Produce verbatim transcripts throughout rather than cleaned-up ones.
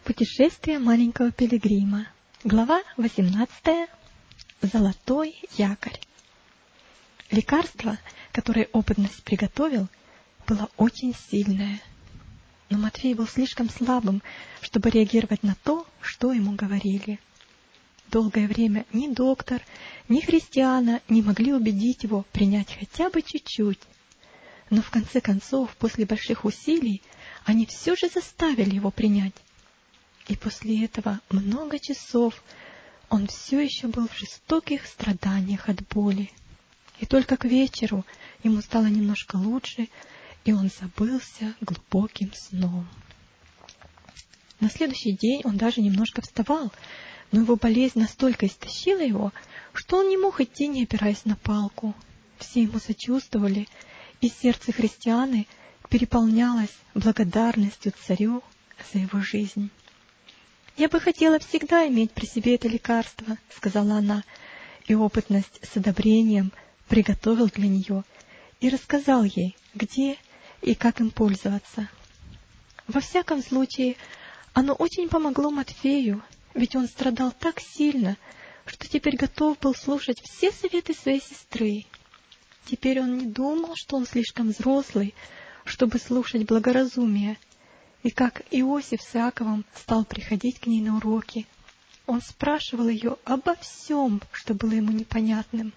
Путешествие маленького пилигрима. Глава восемнадцатая. Золотой якорь. Лекарство, которое опытность приготовил, было очень сильное. Но Матфей был слишком слабым, чтобы реагировать на то, что ему говорили. Долгое время ни доктор, ни христиане не могли убедить его принять хотя бы чуть-чуть. Но в конце концов, после больших усилий, они все же заставили его принять. И после этого много часов он все еще был в жестоких страданиях от боли. И только к вечеру ему стало немножко лучше, и он забылся глубоким сном. На следующий день он даже немножко вставал, но его болезнь настолько истощила его, что он не мог идти, не опираясь на палку. Все ему сочувствовали, и сердце христианы переполнялось благодарностью царю за его жизнь. «Я бы хотела всегда иметь при себе это лекарство», — сказала она, и опытность с одобрением приготовил для нее и рассказал ей, где и как им пользоваться. Во всяком случае, оно очень помогло Матфею, ведь он страдал так сильно, что теперь готов был слушать все советы своей сестры. Теперь он не думал, что он слишком взрослый, чтобы слушать благоразумие, и как Иосиф с Иаковом стал приходить к ней на уроки. Он спрашивал ее обо всем, что было ему непонятным.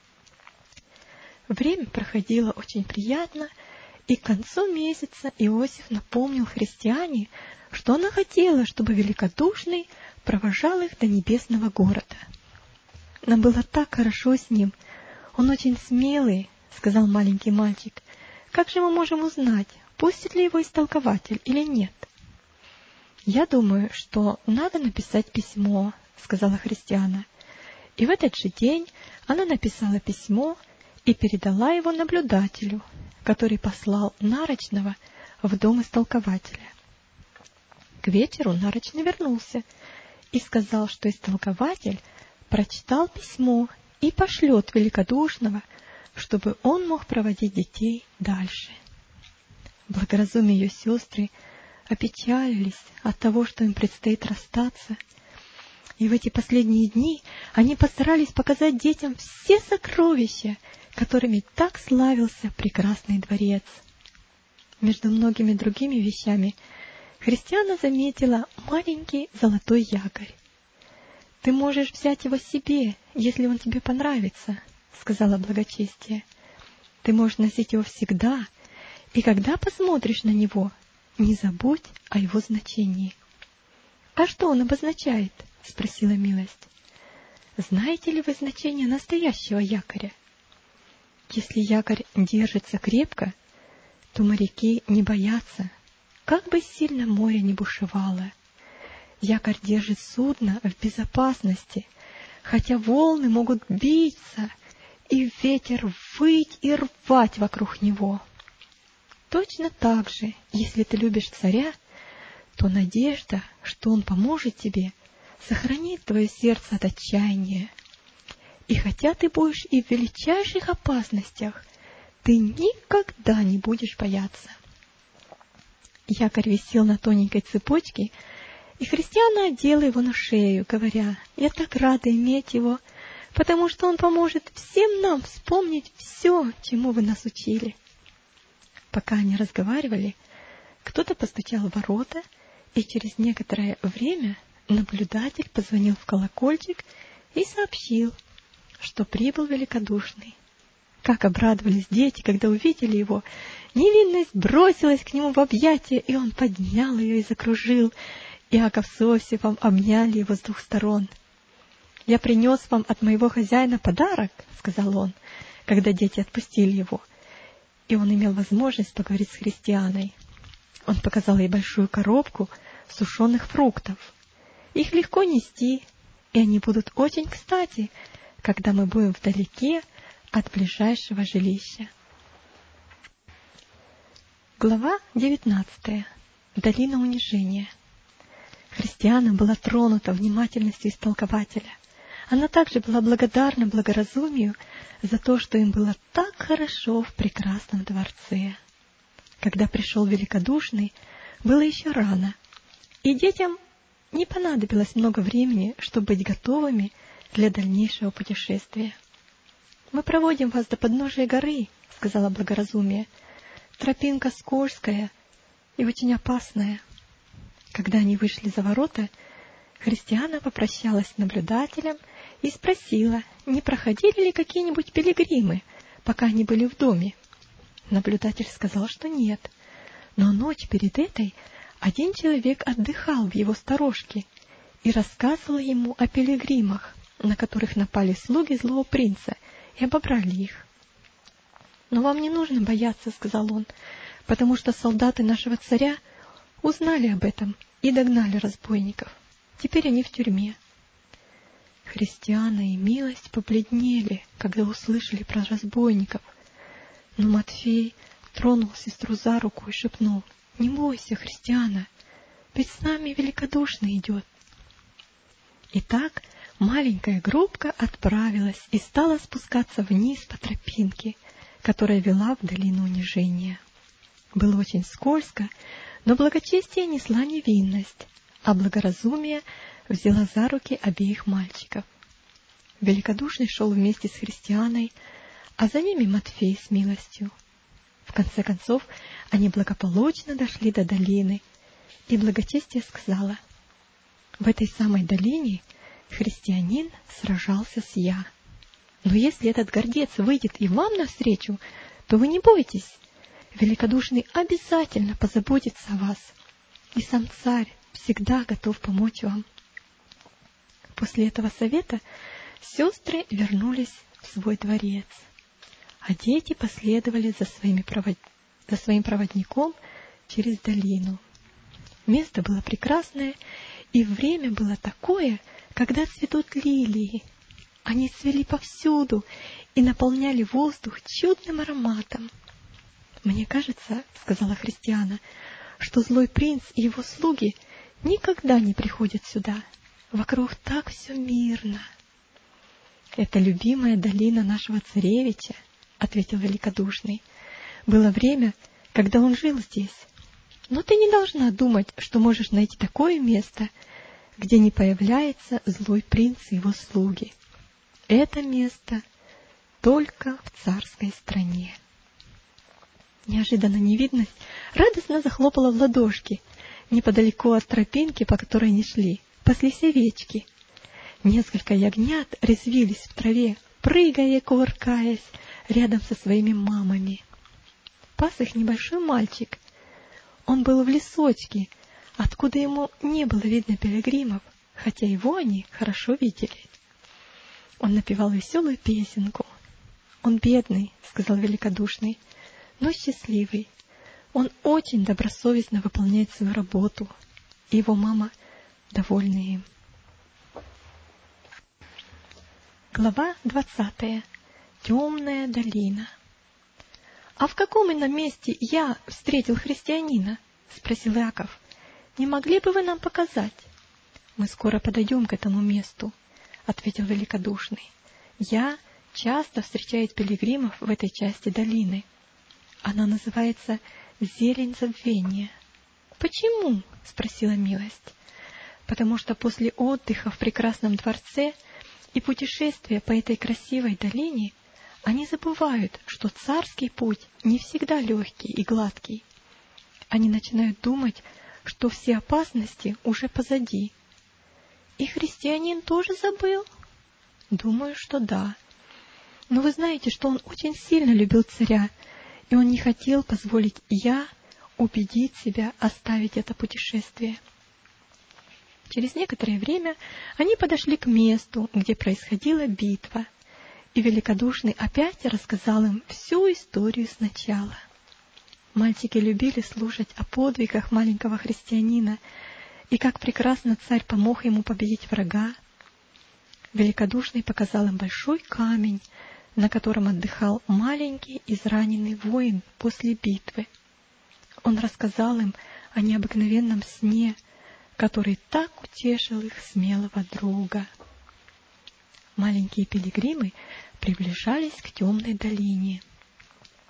Время проходило очень приятно, и к концу месяца Иосиф напомнил христиане, что она хотела, чтобы великодушный провожал их до небесного города. Нам было так хорошо с ним. Он очень смелый, — сказал маленький мальчик. Как же мы можем узнать, пустит ли его истолкователь или нет? — Я думаю, что надо написать письмо, — сказала христиана. И в этот же день она написала письмо и передала его наблюдателю, который послал нарочного в дом истолкователя. К вечеру нарочный вернулся и сказал, что истолкователь прочитал письмо и пошлет великодушного, чтобы он мог проводить детей дальше. Благоразумие ее сестры опечалились от того, что им предстоит расстаться, и в эти последние дни они постарались показать детям все сокровища, которыми так славился прекрасный дворец. Между многими другими вещами христиана заметила маленький золотой якорь. — Ты можешь взять его себе, если он тебе понравится, — сказала благочестие. — Ты можешь носить его всегда, и когда посмотришь на него, не забудь о его значении. — А что он обозначает? — спросила милость. — Знаете ли вы значение настоящего якоря? Если якорь держится крепко, то моряки не боятся, как бы сильно море ни бушевало. Якорь держит судно в безопасности, хотя волны могут биться, и ветер выть и рвать вокруг него. Точно так же, если ты любишь царя, то надежда, что он поможет тебе, сохранит твое сердце от отчаяния. И хотя ты будешь и в величайших опасностях, ты никогда не будешь бояться. Якорь висел на тоненькой цепочке, и христиана одела его на шею, говоря: «Я так рада иметь его, потому что он поможет всем нам вспомнить все, чему вы нас учили». Пока они разговаривали, кто-то постучал в ворота, и через некоторое время наблюдатель позвонил в колокольчик и сообщил, что прибыл великодушный. Как обрадовались дети, когда увидели его! Невинность бросилась к нему в объятия, и он поднял ее и закружил. Иаков с Иосифом обняли его с двух сторон. — Я принес вам от моего хозяина подарок, — сказал он, когда дети отпустили его. И он имел возможность поговорить с христианой. Он показал ей большую коробку сушеных фруктов. Их легко нести, и они будут очень кстати, когда мы будем вдалеке от ближайшего жилища. Глава девятнадцатая. Долина унижения. Христиана была тронута внимательностью истолкователя. Она также была благодарна благоразумию за то, что им было так хорошо в прекрасном дворце. Когда пришел великодушный, было еще рано, и детям не понадобилось много времени, чтобы быть готовыми для дальнейшего путешествия. «Мы проводим вас до подножия горы», — сказала Благоразумие. «Тропинка скользкая и очень опасная». Когда они вышли за ворота, Христиана попрощалась с наблюдателем и спросила, не проходили ли какие-нибудь пилигримы, пока они были в доме. Наблюдатель сказал, что нет, но ночь перед этой один человек отдыхал в его сторожке и рассказывал ему о пилигримах, на которых напали слуги злого принца и обобрали их. «Но вам не нужно бояться», — сказал он, — «потому что солдаты нашего царя узнали об этом и догнали разбойников. Теперь они в тюрьме». Христиана и Милость побледнели, когда услышали про разбойников. Но Матфей тронул сестру за руку и шепнул: «Не бойся, Христиана, ведь с нами великодушный идет». Итак, маленькая группка отправилась и стала спускаться вниз по тропинке, которая вела в долину унижения. Было очень скользко, но благочестие несла невинность, а Благоразумие взяла за руки обеих мальчиков. Великодушный шел вместе с Христианой, а за ними Матфей с Милостью. В конце концов, они благополучно дошли до долины, и Благочестие сказала: «В этой самой долине христианин сражался с Я. Но если этот гордец выйдет и вам навстречу, то вы не бойтесь. Великодушный обязательно позаботится о вас, и сам царь всегда готов помочь вам». После этого совета сестры вернулись в свой дворец, а дети последовали за, своими провод... за своим проводником через долину. Место было прекрасное, и время было такое, когда цветут лилии. Они цвели повсюду и наполняли воздух чудным ароматом. «Мне кажется, — сказала Христиана, — что злой принц и его слуги никогда не приходят сюда. Вокруг так все мирно». «Это любимая долина нашего царевича, — ответил Великодушный. — Было время, когда он жил здесь. Но ты не должна думать, что можешь найти такое место, где не появляется злой принц и его слуги. Это место только в царской стране». Неожиданно невидность радостно захлопала в ладошки. Неподалеку от тропинки, по которой они шли, паслись овечки. Несколько ягнят резвились в траве, прыгая и кувыркаясь рядом со своими мамами. Пас их небольшой мальчик. Он был в лесочке, откуда ему не было видно пилигримов, хотя его они хорошо видели. Он напевал веселую песенку. «Он бедный, — сказал Великодушный, — но счастливый. Он очень добросовестно выполняет свою работу, и его мама довольна им». Глава двадцатая. Темная долина. «А в каком ином месте я встретил христианина?» — спросил Иаков. «Не могли бы вы нам показать?» «Мы скоро подойдем к этому месту», — ответил Великодушный. «Я часто встречаю пилигримов в этой части долины. Она называется Зелень Забвения». «Почему?» — спросила Милость. «Потому что после отдыха в прекрасном дворце и путешествия по этой красивой долине они забывают, что царский путь не всегда легкий и гладкий. Они начинают думать, что все опасности уже позади». «И христианин тоже забыл?» «Думаю, что да. Но вы знаете, что он очень сильно любил царя, и он не хотел позволить Я убедить себя оставить это путешествие». Через некоторое время они подошли к месту, где происходила битва, и Великодушный опять рассказал им всю историю сначала. Мальчики любили слушать о подвигах маленького христианина и как прекрасно царь помог ему победить врага. Великодушный показал им большой камень, на котором отдыхал маленький израненный воин после битвы. Он рассказал им о необыкновенном сне, который так утешил их смелого друга. Маленькие пилигримы приближались к темной долине.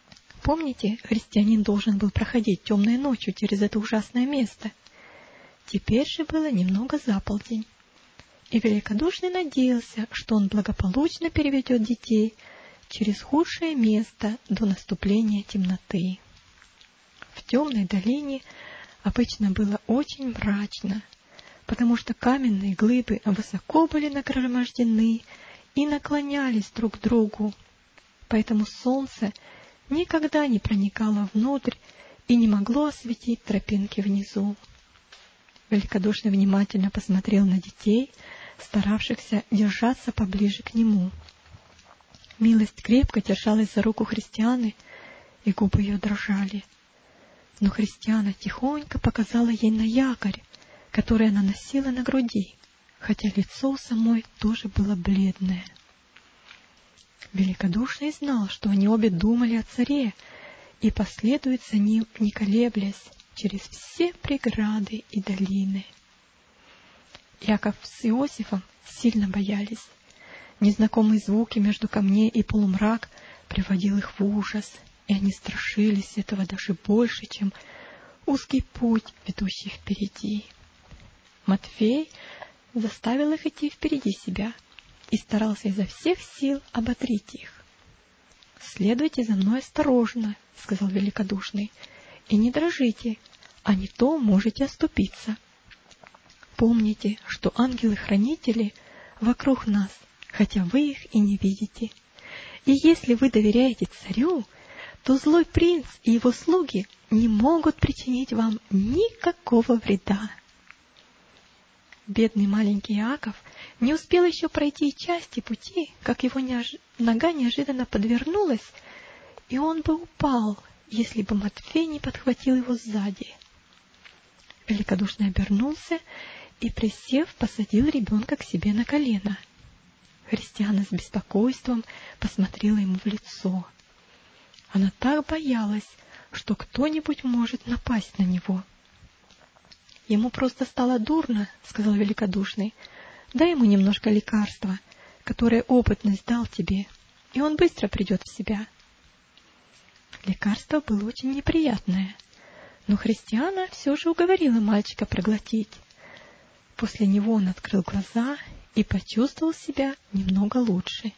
Помните, христианин должен был проходить темной ночью через это ужасное место? Теперь же было немного за полдень, и великодушный надеялся, что он благополучно переведет детей через худшее место до наступления темноты. В темной долине обычно было очень мрачно, потому что каменные глыбы высоко были нагромождены и наклонялись друг к другу, поэтому солнце никогда не проникало внутрь и не могло осветить тропинки внизу. Великодушный внимательно посмотрел на детей, старавшихся держаться поближе к нему. Милость крепко держалась за руку Христианы, и губы ее дрожали. Но Христиана тихонько показала ей на якорь, который она носила на груди, хотя лицо у самой тоже было бледное. Великодушный знал, что они обе думали о царе, и последует за ним, не колеблясь, через все преграды и долины. Яков с Иосифом сильно боялись. Незнакомые звуки между камней и полумрак приводил их в ужас, и они страшились этого даже больше, чем узкий путь, ведущий впереди. Матфей заставил их идти впереди себя и старался изо всех сил ободрить их. «Следуйте за мной осторожно», — сказал великодушный, — «и не дрожите, а не то можете оступиться. Помните, что ангелы-хранители вокруг нас, хотя вы их и не видите. И если вы доверяете царю, то злой принц и его слуги не могут причинить вам никакого вреда». Бедный маленький Иаков не успел еще пройти части пути, как его неож... нога неожиданно подвернулась, и он бы упал, если бы Матфей не подхватил его сзади. Великодушный обернулся и, присев, посадил ребенка к себе на колено. Христиана с беспокойством посмотрела ему в лицо. Она так боялась, что кто-нибудь может напасть на него. «Ему просто стало дурно», — сказал великодушный. «Дай ему немножко лекарства, которое опытность дал тебе, и он быстро придет в себя». Лекарство было очень неприятное, но Христиана все же уговорила мальчика проглотить. После него он открыл глаза и почувствовал себя немного лучше.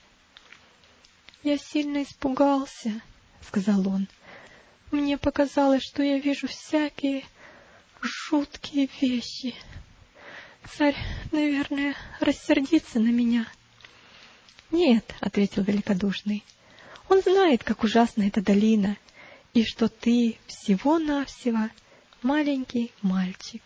«Я сильно испугался», — сказал он. «Мне показалось, что я вижу всякие жуткие вещи. Царь, наверное, рассердится на меня». «Нет», — ответил великодушный, — «он знает, как ужасна эта долина, и что ты всего-навсего маленький мальчик».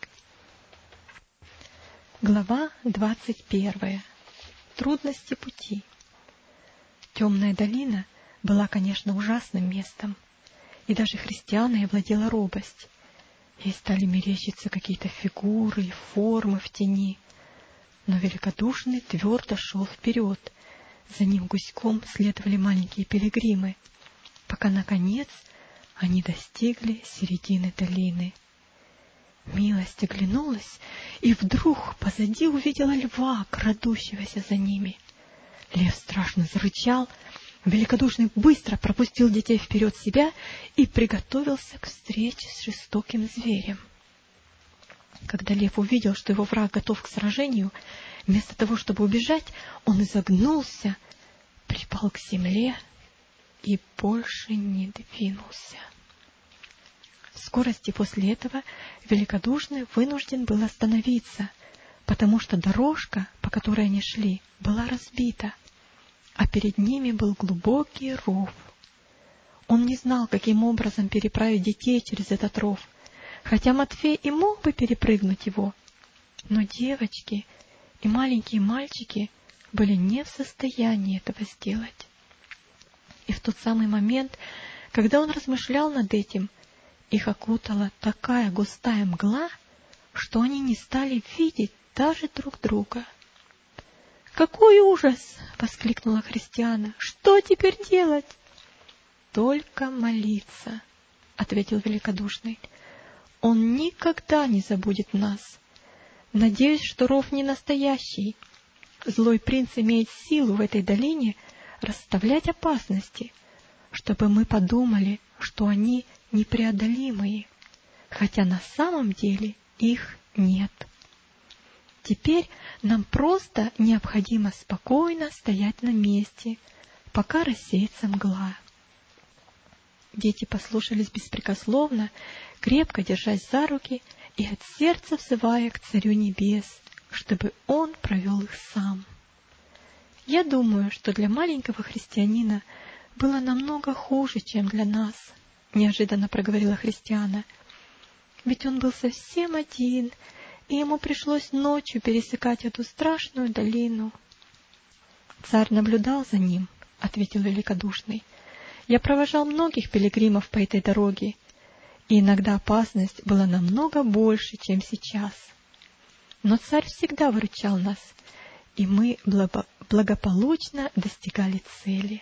Глава двадцать первая. Трудности пути. Темная долина была, конечно, ужасным местом, и даже христианой овладела робость. Ей стали мерещиться какие-то фигуры и формы в тени, но великодушный твердо шел вперед. За ним гуськом следовали маленькие пилигримы, пока, наконец, они достигли середины долины. Милость оглянулась, и вдруг позади увидела льва, крадущегося за ними. Лев страшно зарычал, великодушный быстро пропустил детей вперед себя и приготовился к встрече с жестоким зверем. Когда лев увидел, что его враг готов к сражению, вместо того, чтобы убежать, он изогнулся, припал к земле и больше не двинулся. В скорости после этого великодушный вынужден был остановиться, потому что дорожка, по которой они шли, была разбита, а перед ними был глубокий ров. Он не знал, каким образом переправить детей через этот ров, хотя Матфей и мог бы перепрыгнуть его, но девочки и маленькие мальчики были не в состоянии этого сделать. И в тот самый момент, когда он размышлял над этим, их окутала такая густая мгла, что они не стали видеть даже друг друга. «Какой ужас!» — воскликнула Христиана. «Что теперь делать?» «Только молиться», — ответил великодушный. «Он никогда не забудет нас. Надеюсь, что ров не настоящий. Злой принц имеет силу в этой долине расставлять опасности, чтобы мы подумали, что они непреодолимые, хотя на самом деле их нет. Теперь нам просто необходимо спокойно стоять на месте, пока рассеется мгла. Дети послушались беспрекословно, крепко держась за руки и от сердца взывая к Царю Небес, чтобы Он провел их сам. Я думаю, что для маленького христианина было намного хуже, чем для нас, неожиданно проговорила Христиана. Ведь он был совсем один, и ему пришлось ночью пересекать эту страшную долину. Царь наблюдал за ним, ответил великодушный. Я провожал многих пилигримов по этой дороге, и иногда опасность была намного больше, чем сейчас. Но царь всегда выручал нас, и мы благополучно достигали цели.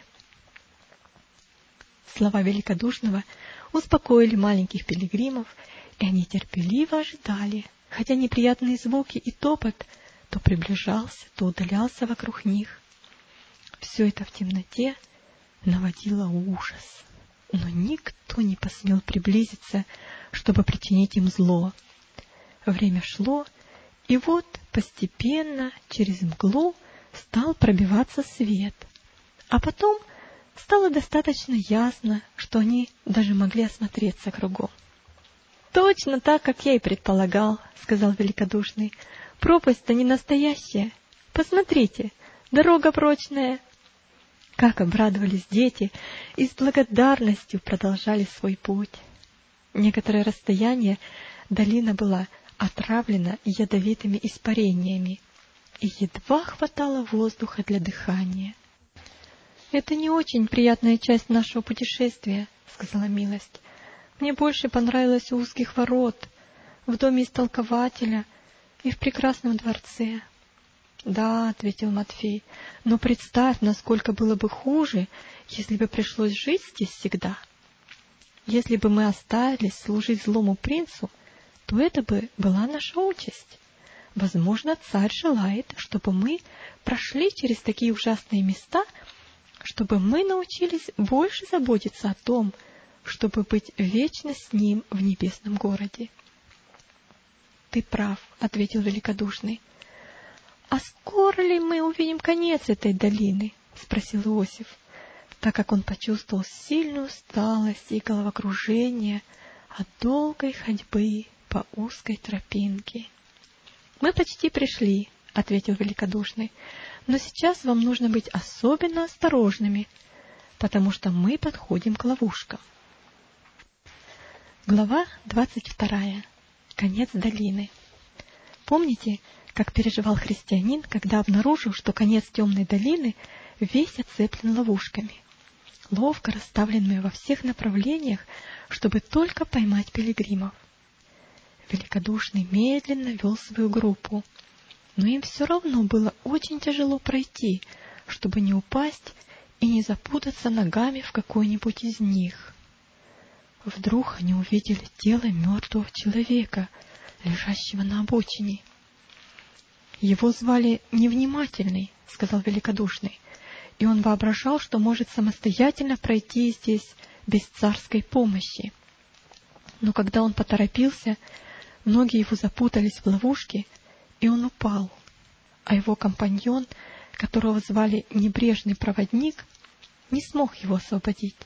Слова великодушного успокоили маленьких пилигримов, и они терпеливо ожидали, хотя неприятные звуки и топот то приближался, то удалялся вокруг них. Все это в темноте наводило ужас, но никто не посмел приблизиться, чтобы причинить им зло. Время шло, и вот постепенно через мглу стал пробиваться свет, а потом стало достаточно ясно, что они даже могли осмотреться кругом. «Точно так, как я и предполагал», — сказал великодушный. «Пропасть-то не настоящая. Посмотрите, дорога прочная». Как обрадовались дети и с благодарностью продолжали свой путь. Некоторое расстояние долина была отравлена ядовитыми испарениями, и едва хватало воздуха для дыхания. «Это не очень приятная часть нашего путешествия», — сказала Милость. «Мне больше понравилось у узких ворот, в доме истолкователя и в прекрасном дворце». «Да», — ответил Матфей, — «но представь, насколько было бы хуже, если бы пришлось жить здесь всегда. Если бы мы остались служить злому принцу, то это бы была наша участь. Возможно, царь желает, чтобы мы прошли через такие ужасные места, чтобы мы научились больше заботиться о том, чтобы быть вечно с ним в небесном городе». «Ты прав», — ответил великодушный. «А скоро ли мы увидим конец этой долины?» — спросил Иосиф, так как он почувствовал сильную усталость и головокружение от долгой ходьбы по узкой тропинке. «Мы почти пришли», — ответил великодушный, «но сейчас вам нужно быть особенно осторожными, потому что мы подходим к ловушкам». Глава двадцать вторая. Конец долины. Помните, как переживал христианин, когда обнаружил, что конец темной долины весь оцеплен ловушками, ловко расставленными во всех направлениях, чтобы только поймать пилигримов? Великодушный медленно вел свою группу, но им все равно было очень тяжело пройти, чтобы не упасть и не запутаться ногами в какой-нибудь из них. Вдруг они увидели тело мертвого человека, лежащего на обочине. «Его звали Невнимательный», — сказал великодушный, и он воображал, что может самостоятельно пройти здесь без царской помощи. Но когда он поторопился, ноги его запутались в ловушке, и он упал, а его компаньон, которого звали Небрежный проводник, не смог его освободить.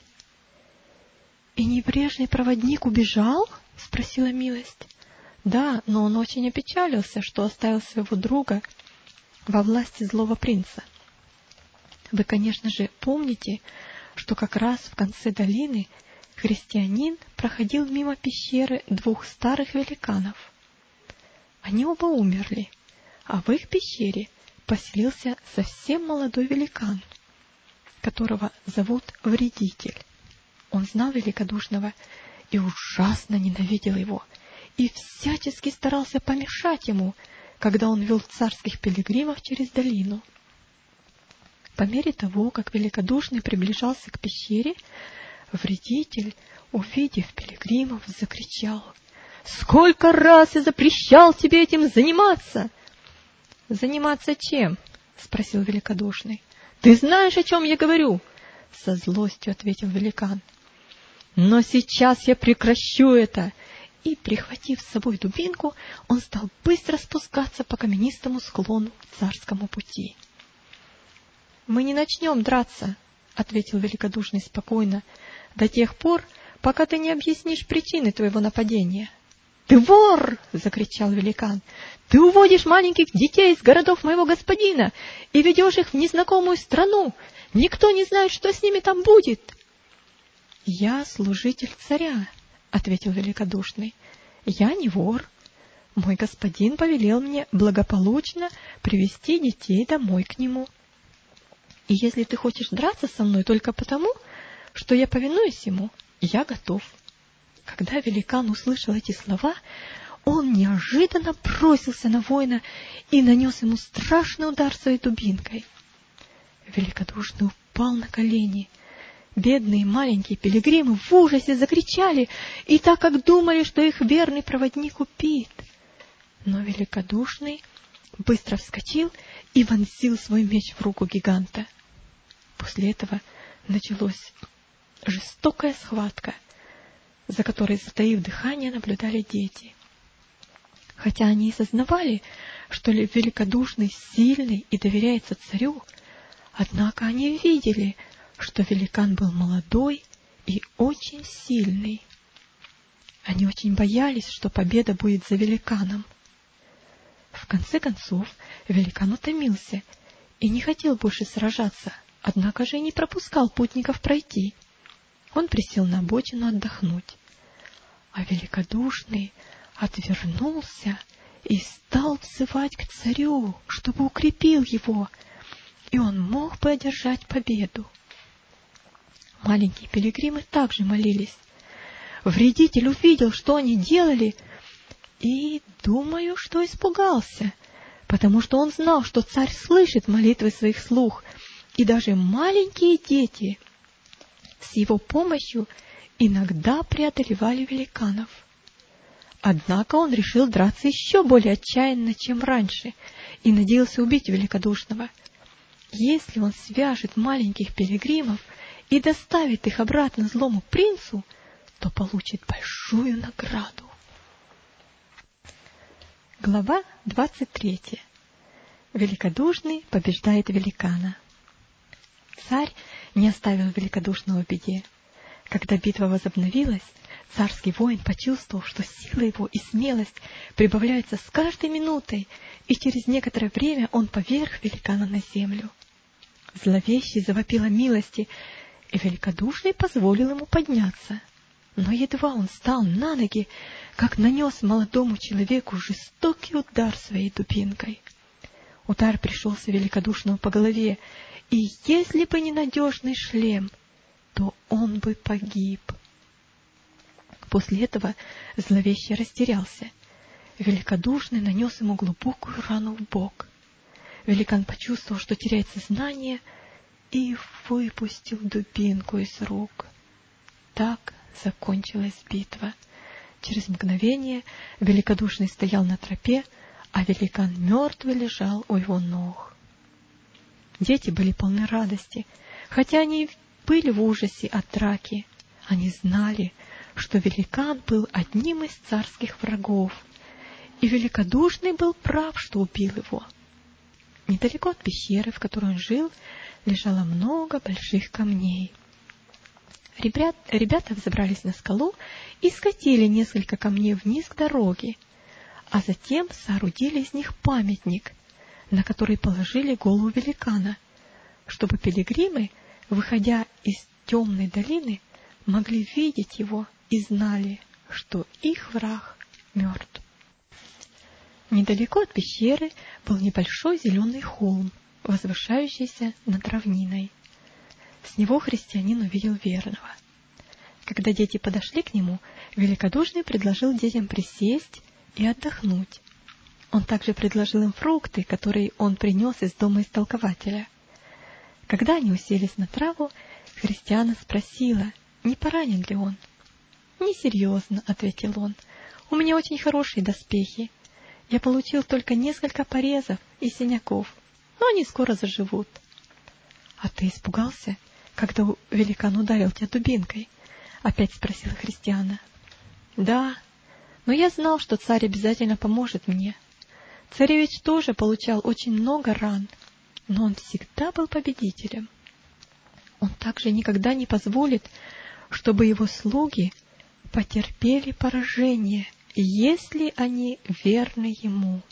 «И Небрежный проводник убежал?» — спросила Милость. «Да, но он очень опечалился, что оставил своего друга во власти злого принца. Вы, конечно же, помните, что как раз в конце долины христианин проходил мимо пещеры двух старых великанов. Они оба умерли, а в их пещере поселился совсем молодой великан, которого зовут Вредитель. Он знал великодушного и ужасно ненавидел его, и всячески старался помешать ему, когда он вел царских пилигримов через долину. По мере того, как великодушный приближался к пещере, Вредитель, увидев пилигримов, закричал: «Сколько раз я запрещал тебе этим заниматься!» «Заниматься чем?» — спросил великодушный. «Ты знаешь, о чем я говорю?» — со злостью ответил великан. «Но сейчас я прекращу это, и, прихватив с собой дубинку, он стал быстро спускаться по каменистому склону к царскому пути. «Мы не начнем драться», — ответил великодушный спокойно, — «до тех пор, пока ты не объяснишь причины твоего нападения». «Ты вор!» — закричал великан. «Ты уводишь маленьких детей из городов моего господина и ведешь их в незнакомую страну. Никто не знает, что с ними там будет». «Я служитель царя», — ответил великодушный. «Я не вор. Мой господин повелел мне благополучно привести детей домой к нему. И если ты хочешь драться со мной только потому, что я повинуюсь ему, я готов». Когда великан услышал эти слова, он неожиданно бросился на воина и нанес ему страшный удар своей дубинкой. Великодушный упал на колени. Бедные маленькие пилигримы в ужасе закричали, и так как думали, что их верный проводник убит. Но великодушный быстро вскочил и вонзил свой меч в руку гиганта. После этого началась жестокая схватка, за которой, затаив дыхание, наблюдали дети. Хотя они и сознавали, что великодушный сильный и доверяется царю, однако они видели, что великан был молодой и очень сильный. Они очень боялись, что победа будет за великаном. В конце концов, великан утомился и не хотел больше сражаться, однако же и не пропускал путников пройти. Он присел на обочину отдохнуть. А великодушный отвернулся и стал взывать к царю, чтобы укрепил его, и он мог бы одержать победу. Маленькие пилигримы также молились. Вредитель увидел, что они делали, и, думаю, что испугался, потому что он знал, что царь слышит молитвы своих слуг, и даже маленькие дети с его помощью иногда преодолевали великанов. Однако он решил драться еще более отчаянно, чем раньше, и надеялся убить великодушного. Если он свяжет маленьких пилигримов и доставит их обратно злому принцу, то получит большую награду. Глава двадцать третья. Великодушный побеждает великана. Царь не оставил великодушного в беде. Когда битва возобновилась, царский воин почувствовал, что сила его и смелость прибавляются с каждой минутой, и через некоторое время он поверг великана на землю. Зловещий завопил о милости, и великодушный позволил ему подняться. Но едва он встал на ноги, как нанес молодому человеку жестокий удар своей дубинкой. Удар пришелся великодушному по голове, и если бы не надежный шлем, то он бы погиб. После этого зловещий растерялся. Великодушный нанес ему глубокую рану в бок. Великан почувствовал, что теряет сознание, и выпустил дубинку из рук. Так закончилась битва. Через мгновение великодушный стоял на тропе, а великан мертвый лежал у его ног. Дети были полны радости, хотя они были в ужасе от драки. Они знали, что великан был одним из царских врагов, и великодушный был прав, что убил его. Недалеко от пещеры, в которой он жил, лежало много больших камней. Ребят, ребята взобрались на скалу и скатили несколько камней вниз к дороге, а затем соорудили из них памятник, на который положили голову великана, чтобы пилигримы, выходя из темной долины, могли видеть его и знали, что их враг мертв. Недалеко от пещеры был небольшой зеленый холм, возвышающийся над равниной. С него христианин увидел верного. Когда дети подошли к нему, великодушный предложил детям присесть и отдохнуть. Он также предложил им фрукты, которые он принес из дома истолкователя. Когда они уселись на траву, христиана спросила, не поранен ли он. «Несерьезно», — ответил он, — «у меня очень хорошие доспехи. Я получил только несколько порезов и синяков, но они скоро заживут». «А ты испугался, когда великан ударил тебя дубинкой?» — опять спросила христиана. «Да, Но я знал, что царь обязательно поможет мне. Царевич тоже получал очень много ран, но он всегда был победителем. Он также никогда не позволит, чтобы его слуги потерпели поражение, если они верны ему.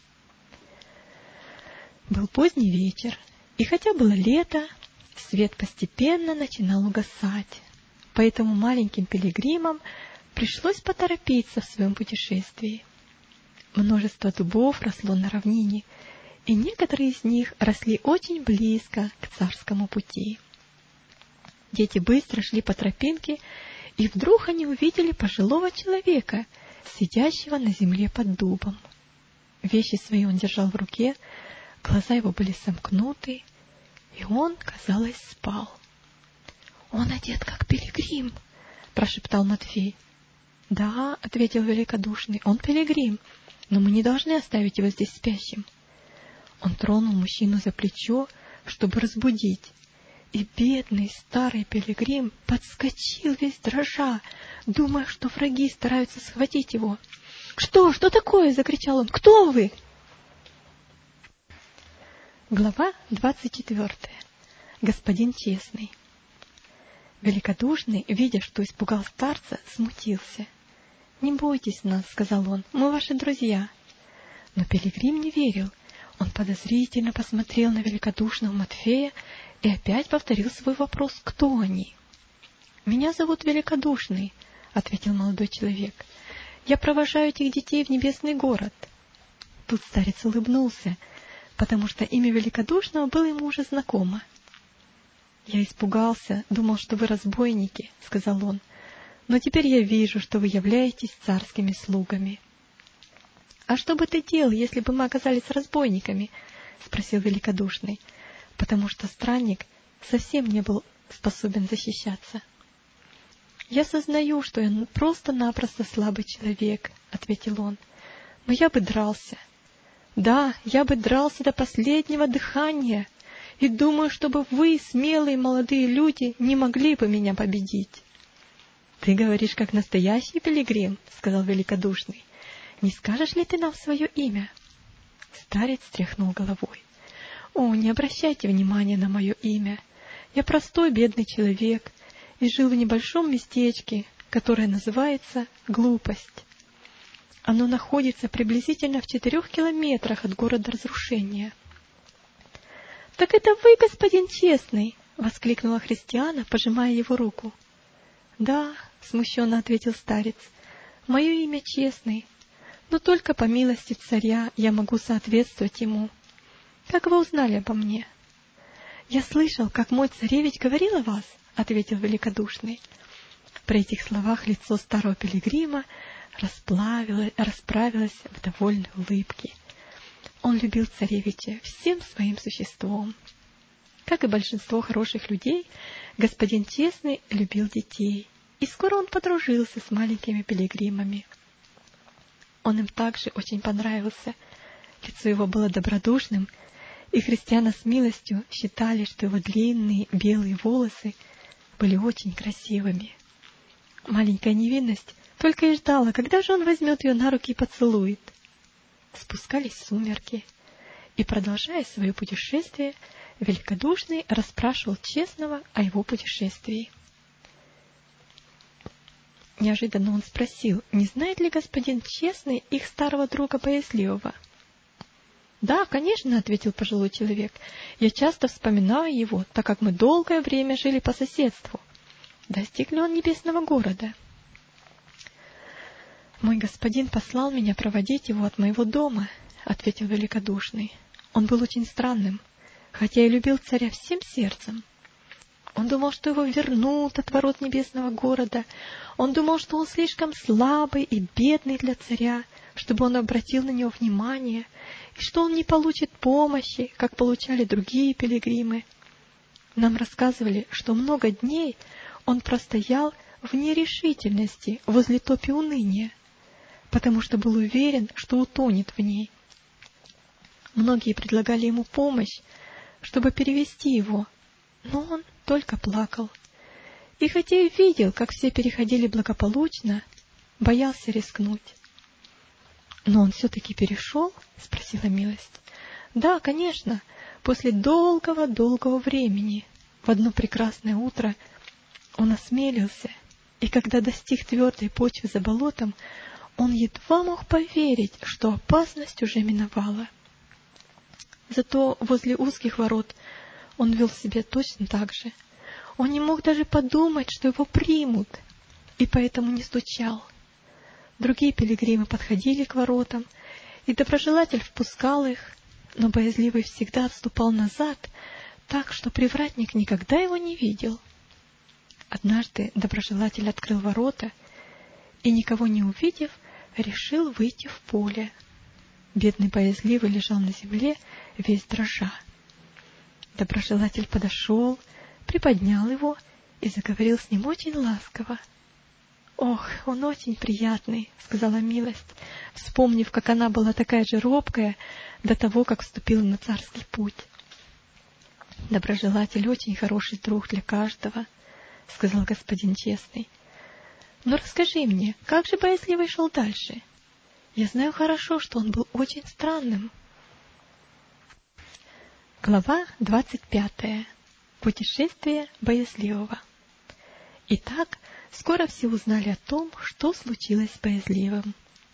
Был поздний вечер, и хотя было лето, свет постепенно начинал угасать, поэтому маленьким пилигримам пришлось поторопиться в своем путешествии. Множество дубов росло на равнине, и некоторые из них росли очень близко к царскому пути. Дети быстро шли по тропинке, и вдруг они увидели пожилого человека, сидящего на земле под дубом. Вещи свои он держал в руке, глаза его были сомкнуты, и он, казалось, спал. — Он одет, как пилигрим, — прошептал Матфей. — Да, — ответил великодушный, — он пилигрим, но мы не должны оставить его здесь спящим. Он тронул мужчину за плечо, чтобы разбудить, и бедный старый пилигрим подскочил весь дрожа, думая, что враги стараются схватить его. — Что? Что такое? — закричал он. — Кто вы? Глава двадцать четвертая. Господин честный. Великодушный, видя, что испугал старца, смутился. — Не бойтесь нас, — сказал он, — мы ваши друзья. Но пилигрим не верил. Он подозрительно посмотрел на великодушного Матфея и опять повторил свой вопрос: кто они? — Меня зовут Великодушный, — ответил молодой человек. — Я провожаю этих детей в небесный город. Тут старец улыбнулся, потому что имя Великодушного было ему уже знакомо. — Я испугался, думал, что вы разбойники, — сказал он, — но теперь я вижу, что вы являетесь царскими слугами. — А что бы ты делал, если бы мы оказались разбойниками? — спросил Великодушный, потому что странник совсем не был способен защищаться. — Я сознаю, что я просто-напросто слабый человек, — ответил он, — но я бы дрался. Да, я бы дрался до последнего дыхания, и думаю, чтобы вы, смелые молодые люди, не могли бы меня победить. — Ты говоришь, как настоящий пилигрим, — сказал Великодушный. — Не скажешь ли ты нам свое имя? Старец тряхнул головой. — О, не обращайте внимания на мое имя. Я простой бедный человек и жил в небольшом местечке, которое называется Глупость. Оно находится приблизительно в четырех километрах от города Разрушения. — Так это вы, господин честный! — воскликнула Христиана, пожимая его руку. — Да, — смущенно ответил старец, — мое имя Честный, но только по милости царя я могу соответствовать ему. Как вы узнали обо мне? — Я слышал, как мой царевич говорил о вас, — ответил Великодушный. При этих словах лицо старого пилигрима расплавилось, расправилось в довольной улыбке. Он любил царевича всем своим существом. Как и большинство хороших людей, господин Честный любил детей, и скоро он подружился с маленькими пилигримами. Он им также очень понравился. Лицо его было добродушным, и христиане с милостью считали, что его длинные белые волосы были очень красивыми. Маленькая невинность только и ждала, когда же он возьмет ее на руки и поцелует. Спускались сумерки, и, продолжая свое путешествие, Великодушный расспрашивал Честного о его путешествии. Неожиданно он спросил, не знает ли господин Честный их старого друга Боязливого. — Да, конечно, — ответил пожилой человек, — я часто вспоминаю его, так как мы долгое время жили по соседству. Достиг ли он небесного города? — Мой господин послал меня проводить его от моего дома, — ответил Великодушный. Он был очень странным, хотя и любил царя всем сердцем. Он думал, что его вернут от ворот небесного города. Он думал, что он слишком слабый и бедный для царя, чтобы он обратил на него внимание, и что он не получит помощи, как получали другие пилигримы. Нам рассказывали, что много дней он простоял в нерешительности возле топи уныния, потому что был уверен, что утонет в ней. Многие предлагали ему помощь, чтобы перевести его, но он только плакал. И хотя и видел, как все переходили благополучно, боялся рискнуть. Но он все-таки перешел? — спросила Милость. — Да, конечно, после долгого-долгого времени. В одно прекрасное утро он осмелился, и когда достиг твердой почвы за болотом, он едва мог поверить, что опасность уже миновала. Зато возле узких ворот он вел себя точно так же. Он не мог даже подумать, что его примут, и поэтому не стучал. Другие пилигримы подходили к воротам, и доброжелатель впускал их, но боязливый всегда отступал назад, так что привратник никогда его не видел. Однажды доброжелатель открыл ворота и, никого не увидев, решил выйти в поле. Бедный боязливый лежал на земле, весь дрожа. Доброжелатель подошел, приподнял его и заговорил с ним очень ласково. — Ох, он очень приятный, — сказала Милость, вспомнив, как она была такая же робкая до того, как вступила на царский путь. — Доброжелатель очень хороший друг для каждого, — сказал господин честный. — Но расскажи мне, как же боязливый шел дальше? Я знаю хорошо, что он был очень странным. Глава двадцать пятая. Путешествие боязливого. Итак, скоро все узнали о том, что случилось с боязливым.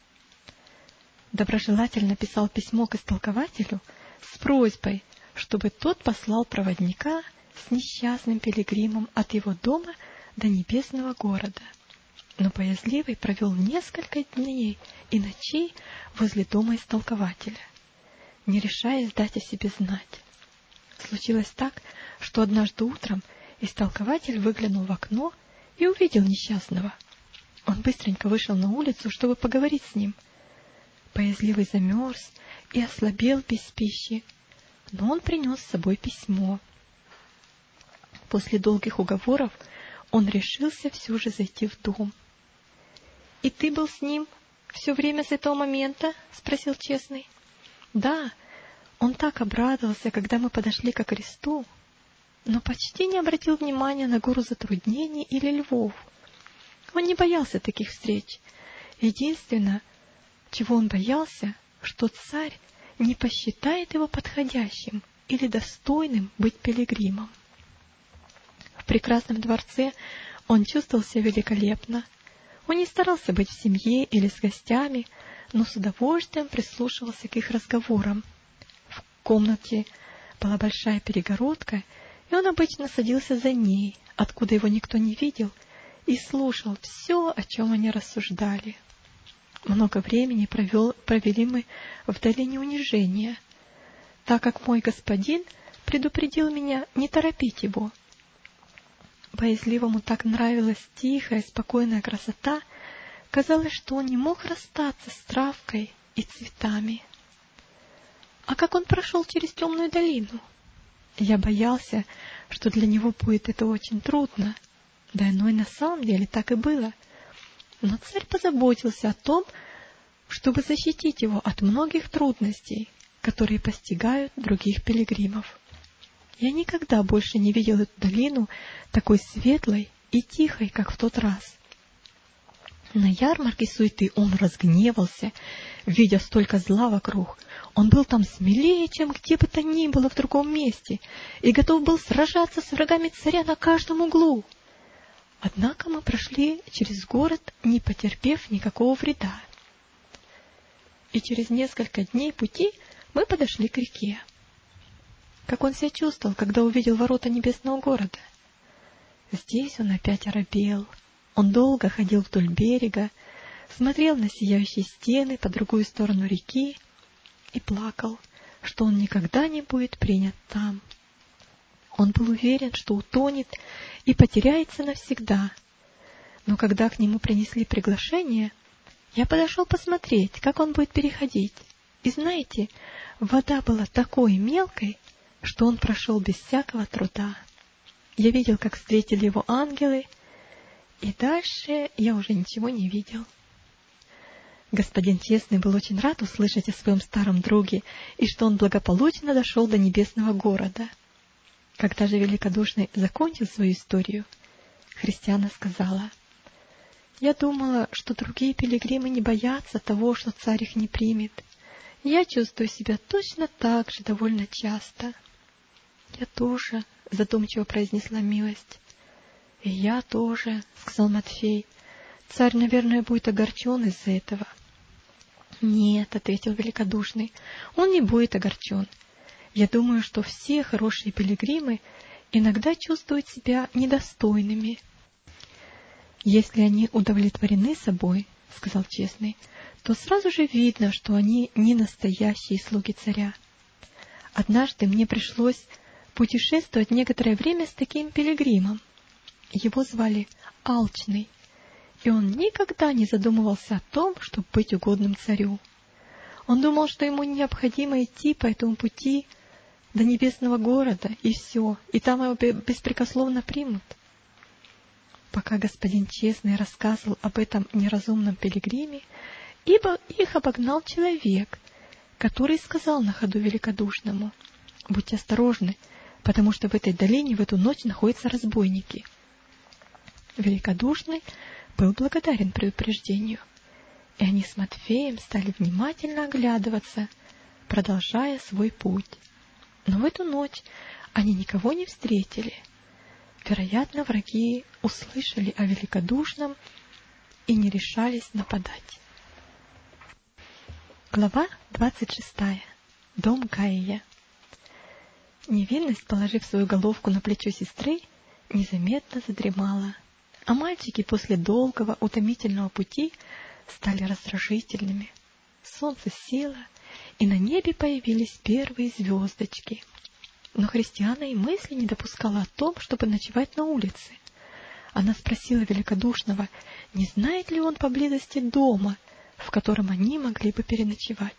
Доброжелатель написал письмо к истолкователю с просьбой, чтобы тот послал проводника с несчастным пилигримом от его дома до небесного города. Но боязливый провел несколько дней и ночей возле дома истолкователя, не решаясь дать о себе знать. Случилось так, что однажды утром истолкователь выглянул в окно и увидел несчастного. Он быстренько вышел на улицу, чтобы поговорить с ним. Боязливый замерз и ослабел без пищи, но он принес с собой письмо. После долгих уговоров он решился все же зайти в дом. — И ты был с ним все время с этого момента? — спросил честный. — Да, он так обрадовался, когда мы подошли ко кресту, но почти не обратил внимания на гору затруднений или львов. Он не боялся таких встреч. Единственное, чего он боялся, что царь не посчитает его подходящим или достойным быть пилигримом. В прекрасном дворце он чувствовал себя великолепно. Он не старался быть в семье или с гостями, но с удовольствием прислушивался к их разговорам. В комнате была большая перегородка, и он обычно садился за ней, откуда его никто не видел, и слушал все, о чем они рассуждали. Много времени провел, провели мы в долине унижения, так как мой господин предупредил меня не торопить его. Боязливому так нравилась тихая, спокойная красота, казалось, что он не мог расстаться с травкой и цветами. А как он прошел через темную долину? Я боялся, что для него будет это очень трудно, да оно и на самом деле так и было. Но царь позаботился о том, чтобы защитить его от многих трудностей, которые постигают других пилигримов. Я никогда больше не видел эту долину такой светлой и тихой, как в тот раз. На ярмарке суеты он разгневался, видя столько зла вокруг. Он был там смелее, чем где бы то ни было в другом месте, и готов был сражаться с врагами царя на каждом углу. Однако мы прошли через город, не потерпев никакого вреда. И через несколько дней пути мы подошли к реке. Как он себя чувствовал, когда увидел ворота небесного города? Здесь он опять оробел. Он долго ходил вдоль берега, смотрел на сияющие стены по другую сторону реки и плакал, что он никогда не будет принят там. Он был уверен, что утонет и потеряется навсегда. Но когда к нему принесли приглашение, я подошел посмотреть, как он будет переходить. И знаете, вода была такой мелкой, что он прошел без всякого труда. Я видел, как встретили его ангелы, и дальше я уже ничего не видел. Господин Честный был очень рад услышать о своем старом друге и что он благополучно дошел до небесного города. Когда же Великодушный закончил свою историю, Христиана сказала: Я думала, что другие пилигримы не боятся того, что царь их не примет. Я чувствую себя точно так же довольно часто. — Я тоже, — задумчиво произнесла Милость. — И я тоже, — сказал Матфей. — Царь, наверное, будет огорчен из-за этого. — Нет, — ответил Великодушный, — он не будет огорчен. Я думаю, что все хорошие пилигримы иногда чувствуют себя недостойными. Если они удовлетворены собой, — сказал Честный, — то сразу же видно, что они не настоящие слуги царя. Однажды мне пришлось путешествовать некоторое время с таким пилигримом. Его звали Алчный, и он никогда не задумывался о том, чтобы быть угодным царю. Он думал, что ему необходимо идти по этому пути до небесного города, и все, и там его беспрекословно примут. Пока господин Честный рассказывал об этом неразумном пилигриме, ибо их обогнал человек, который сказал на ходу Великодушному: «Будьте осторожны, потому что в этой долине в эту ночь находятся разбойники». Великодушный был благодарен предупреждению, и они с Матфеем стали внимательно оглядываться, продолжая свой путь. Но в эту ночь они никого не встретили. Вероятно, враги услышали о Великодушном и не решались нападать. Глава двадцать шестая. Дом Гаия. Невинность, положив свою головку на плечо сестры, незаметно задремала, а мальчики после долгого утомительного пути стали раздражительными. Солнце село, и на небе появились первые звездочки. Но Христиана и мысли не допускала о том, чтобы ночевать на улице. Она спросила Великодушного, не знает ли он поблизости дома, в котором они могли бы переночевать.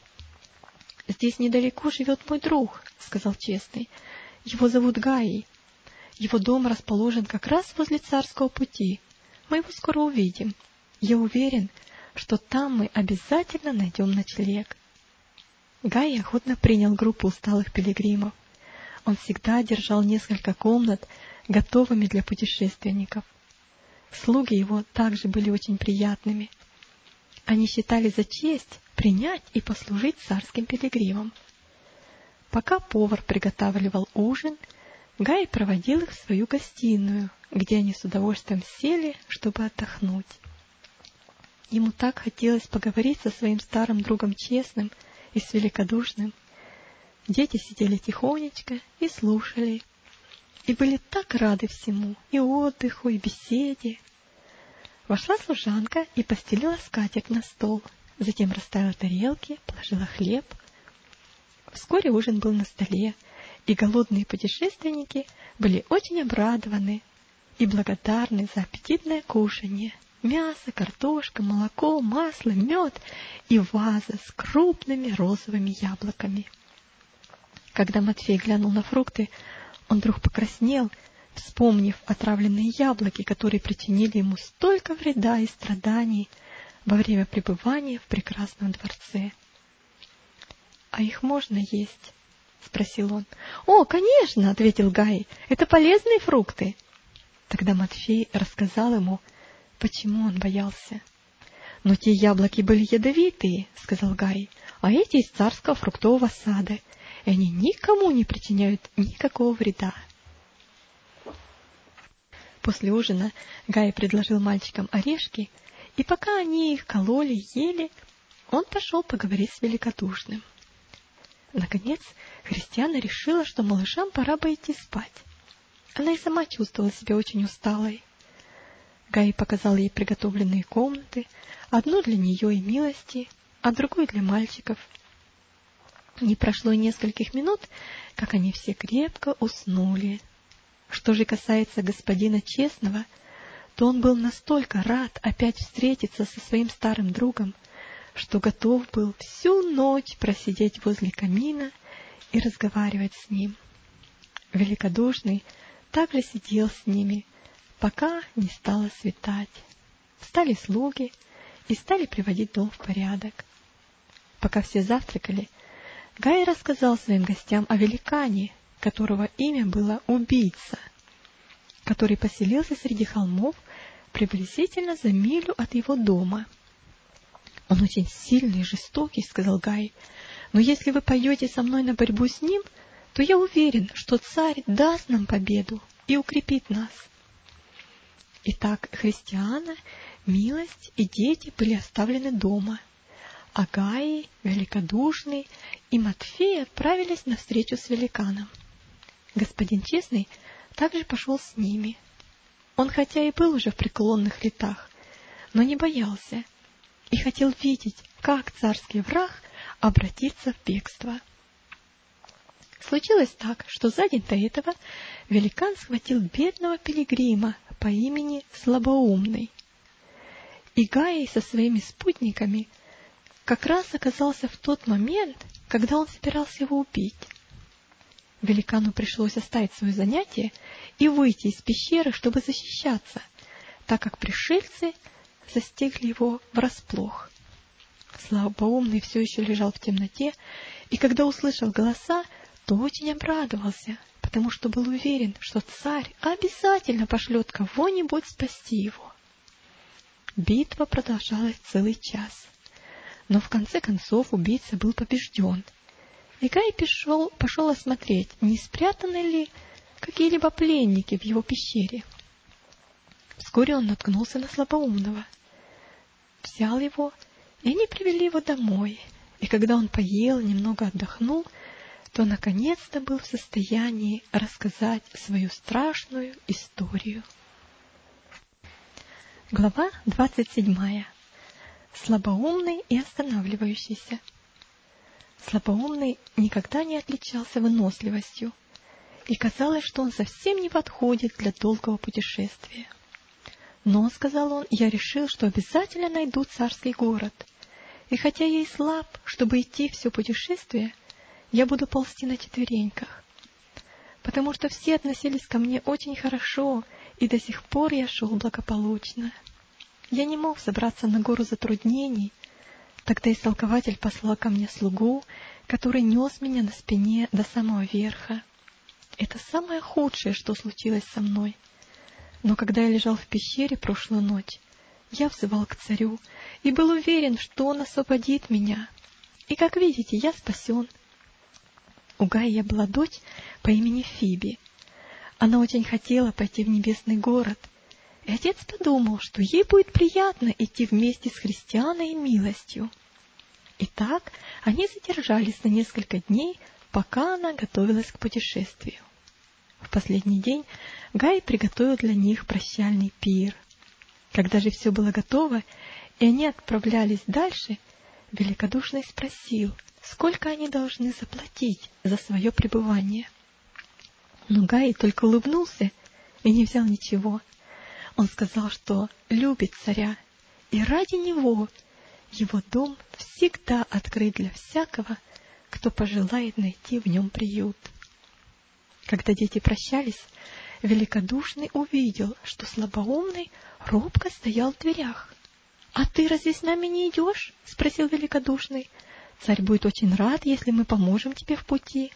— Здесь недалеко живет мой друг, — сказал Честный. — Его зовут Гаий. Его дом расположен как раз возле Царского пути. Мы его скоро увидим. Я уверен, что там мы обязательно найдем ночлег. Гаий охотно принял группу усталых пилигримов. Он всегда держал несколько комнат, готовыми для путешественников. Слуги его также были очень приятными. Они считали за честь принять и послужить царским пилигримам. Пока повар приготавливал ужин, Гаий проводил их в свою гостиную, где они с удовольствием сели, чтобы отдохнуть. Ему так хотелось поговорить со своим старым другом Честным и с Великодушным. Дети сидели тихонечко и слушали, и были так рады всему, и отдыху, и беседе. Вошла служанка и постелила скатерть на стол, затем расставила тарелки, положила хлеб. Вскоре ужин был на столе, и голодные путешественники были очень обрадованы и благодарны за аппетитное кушанье. Мясо, картошка, молоко, масло, мед и ваза с крупными розовыми яблоками. Когда Матфей глянул на фрукты, он вдруг покраснел, вспомнив отравленные яблоки, которые причинили ему столько вреда и страданий во время пребывания в прекрасном дворце. — А их можно есть? — спросил он. — О, конечно, — ответил Гаий, — это полезные фрукты. Тогда Матфей рассказал ему, почему он боялся. — Но те яблоки были ядовитые, — сказал Гаий, — а эти из царского фруктового сада, и они никому не причиняют никакого вреда. После ужина Гаий предложил мальчикам орешки, и пока они их кололи и ели, он пошел поговорить с Великодушным. Наконец, Христиана решила, что малышам пора бы идти спать. Она и сама чувствовала себя очень усталой. Гаий показал ей приготовленные комнаты, одну для нее и Милости, а другую для мальчиков. Не прошло и нескольких минут, как они все крепко уснули. Что же касается господина Честного, то он был настолько рад опять встретиться со своим старым другом, что готов был всю ночь просидеть возле камина и разговаривать с ним. Великодушный также сидел с ними, пока не стало светать. Встали слуги и стали приводить дом в порядок. Пока все завтракали, Гаий рассказал своим гостям о великане, которого имя было Убийца, который поселился среди холмов приблизительно за милю от его дома. «Он очень сильный и жестокий», — сказал Гай, — «но если вы пойдете со мной на борьбу с ним, то я уверен, что царь даст нам победу и укрепит нас». Итак, Христиана, Милость и дети были оставлены дома, а Гай, Великодушный и Матфей отправились на встречу с великаном. Господин Честный также пошел с ними. Он хотя и был уже в преклонных летах, но не боялся и хотел видеть, как царский враг обратится в бегство. Случилось так, что за день до этого великан схватил бедного пилигрима по имени Слабоумный. И Гай со своими спутниками как раз оказался в тот момент, когда он собирался его убить. Великану пришлось оставить свое занятие и выйти из пещеры, чтобы защищаться, так как пришельцы застигли его врасплох. Слабоумный все еще лежал в темноте, и когда услышал голоса, то очень обрадовался, потому что был уверен, что царь обязательно пошлет кого-нибудь спасти его. Битва продолжалась целый час, но в конце концов убийца был побежден, и Гай пошел, пошел осмотреть, не спрятаны ли какие-либо пленники в его пещере. Вскоре он наткнулся на Слабоумного, взял его, и они привели его домой, и когда он поел, немного отдохнул, то наконец-то был в состоянии рассказать свою страшную историю. Глава двадцать седьмая. Слабоумный и останавливающийся. Слабоумный никогда не отличался выносливостью, и казалось, что он совсем не подходит для долгого путешествия. Но, сказал он, я решил, что обязательно найду царский город, и хотя я и слаб, чтобы идти все путешествие, я буду ползти на четвереньках, потому что все относились ко мне очень хорошо, и до сих пор я шел благополучно. Я не мог забраться на гору затруднений. Тогда истолкователь послал ко мне слугу, который нес меня на спине до самого верха. Это самое худшее, что случилось со мной. Но когда я лежал в пещере прошлую ночь, я взывал к царю и был уверен, что он освободит меня. И, как видите, я спасен. У Гая была дочь по имени Фиби. Она очень хотела пойти в небесный город, и отец подумал, что ей будет приятно идти вместе с Христианой и Милостью. Итак, они задержались на несколько дней, пока она готовилась к путешествию. В последний день Гай приготовил для них прощальный пир. Когда же все было готово, и они отправлялись дальше, Великодушный спросил, сколько они должны заплатить за свое пребывание. Но Гай только улыбнулся и не взял ничего. Он сказал, что любит царя, и ради него его дом всегда открыт для всякого, кто пожелает найти в нем приют. Когда дети прощались, Великодушный увидел, что Слабоумный робко стоял в дверях. — А ты разве с нами не идешь? — спросил Великодушный. — Царь будет очень рад, если мы поможем тебе в пути.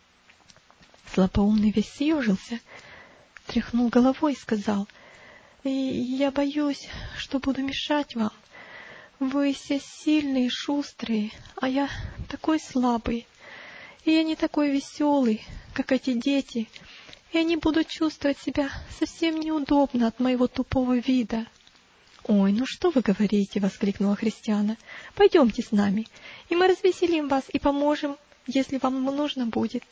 Слабоумный весь съежился, тряхнул головой и сказал: — Я боюсь, что буду мешать вам. Вы все сильные и шустрые, а я такой слабый. И я не такой веселый, как эти дети, и они будут чувствовать себя совсем неудобно от моего тупого вида. — Ой, ну что вы говорите, — воскликнула Христиана. — Пойдемте с нами, и мы развеселим вас и поможем, если вам нужно будет.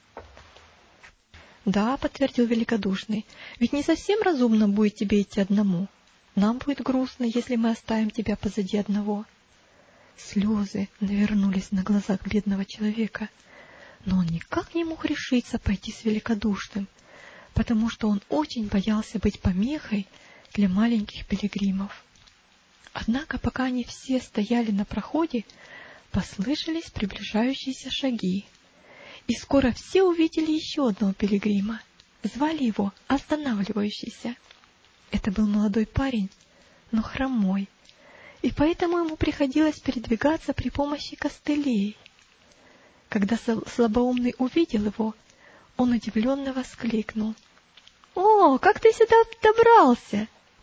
— Да, — подтвердил Великодушный, — ведь не совсем разумно будет тебе идти одному. Нам будет грустно, если мы оставим тебя позади одного. Слезы навернулись на глазах бедного человека, но он никак не мог решиться пойти с Великодушным, потому что он очень боялся быть помехой для маленьких пилигримов. Однако, пока они все стояли на проходе, послышались приближающиеся шаги, и скоро все увидели еще одного пилигрима. Звали его Останавливающийся. Это был молодой парень, но хромой, и поэтому ему приходилось передвигаться при помощи костылей. Когда Слабоумный увидел его, он удивленно воскликнул: — О, как ты сюда добрался?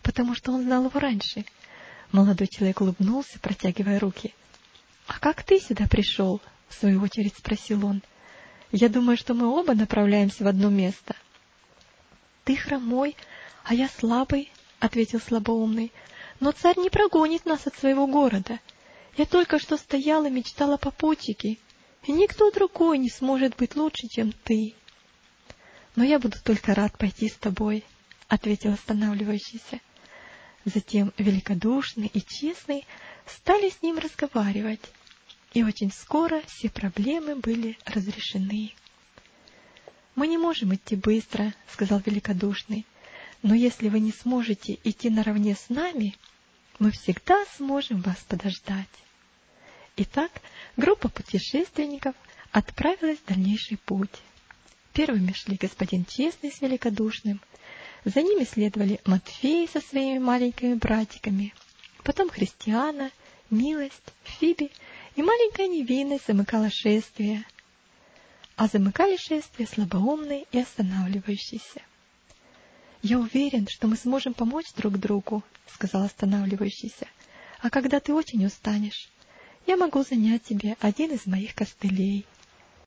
потому что он знал его раньше. Молодой человек улыбнулся, протягивая руки. — А как ты сюда пришел? — в свою очередь спросил он. — Я думаю, что мы оба направляемся в одно место. — Ты хромой, а я слабый, — ответил слабоумный. — Но царь не прогонит нас от своего города. Я только что стоял и мечтал о попутчике, и никто другой не сможет быть лучше, чем ты. — Но я буду только рад пойти с тобой, — ответил останавливающийся. Затем великодушный и честный стали с ним разговаривать, и очень скоро все проблемы были разрешены. — Мы не можем идти быстро, — сказал великодушный, — но если вы не сможете идти наравне с нами, мы всегда сможем вас подождать. Итак, группа путешественников отправилась в дальнейший путь. Первыми шли господин Честный с великодушным, за ними следовали Матфей со своими маленькими братиками, потом Христиана, Милость, Фиби и маленькая Невинность замыкала шествие, а замыкали шествие слабоумный и останавливающийся. — Я уверен, что мы сможем помочь друг другу, — сказал останавливающийся, — а когда ты очень устанешь, я могу занять тебе один из моих костылей.